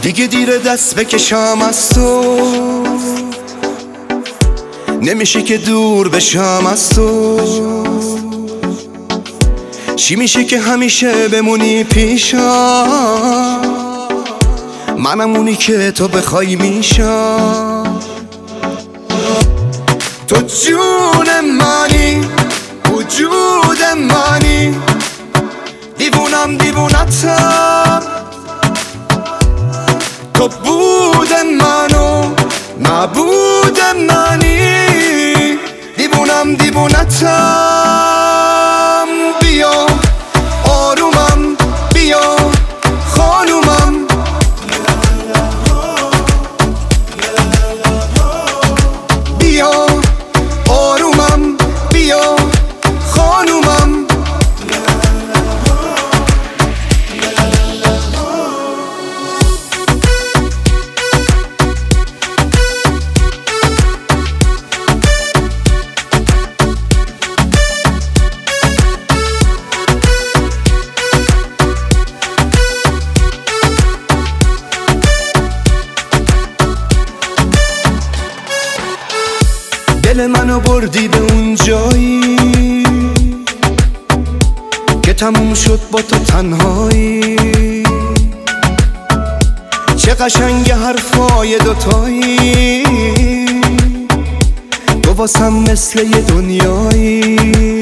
دیگه دیره دست بکشم از تو، نمیشه که دور بشم از تو. چی میشه که همیشه بمونی پیشم، منم اونی که تو بخوای میشم. تو جون منی، وجود منی، دیوونم دیوونتم. تو بود منو نبود منی، دیوونم دیوونتم. بیا آرومم، بیا خانومم، بیا آرومم، بیا خانومم. دل منو بردی به اون جایی که تموم شد با تو تنهایی. چه قشنگ حرفای دوتایی، تو واسم مثل یه دنیایی.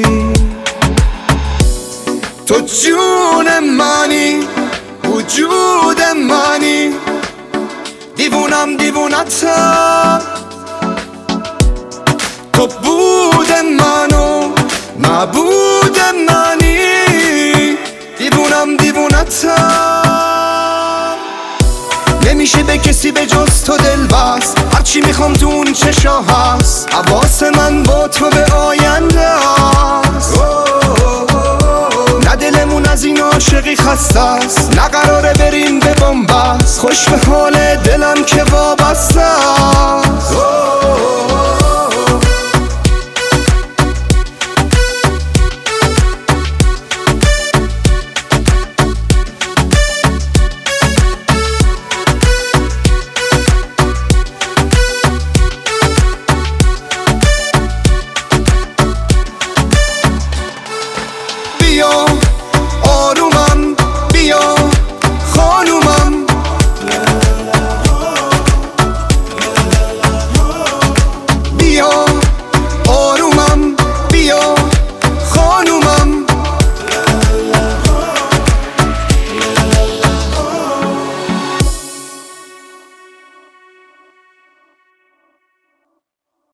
تو جون منی، وجود منی، دیوونم دیوونتم. تو بود منو نبود منی، دیوونم دیوونتم. نمیشه به کسی به جز تو دل بست، هرچی میخوام تو اون چشا هست. حواس من با تو به آینده است، نه دلمون از این عاشقی خسته است، نه قراره بریم به بنبست. خوش به حال